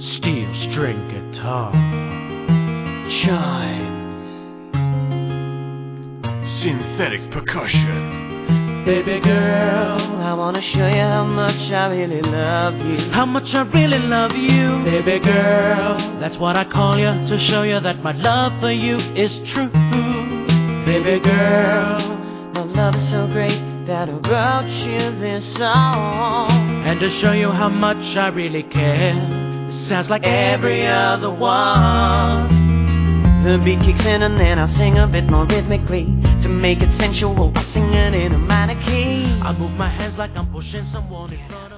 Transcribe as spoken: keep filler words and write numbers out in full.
steel string guitar, chimes, synthetic percussion. Baby girl, I wanna show you how much I really love you. How much I really love you. Baby girl, that's what I call you, to show you that my love for you is true. Baby girl, my love is so great that I wrote you this song. And to show you how much I really care, it sounds like every other one. The beat kicks in and then I'll sing a bit more rhythmically. To make it sensual, I'll sing it in a minor key. I move my hands like I'm pushing someone in front of me.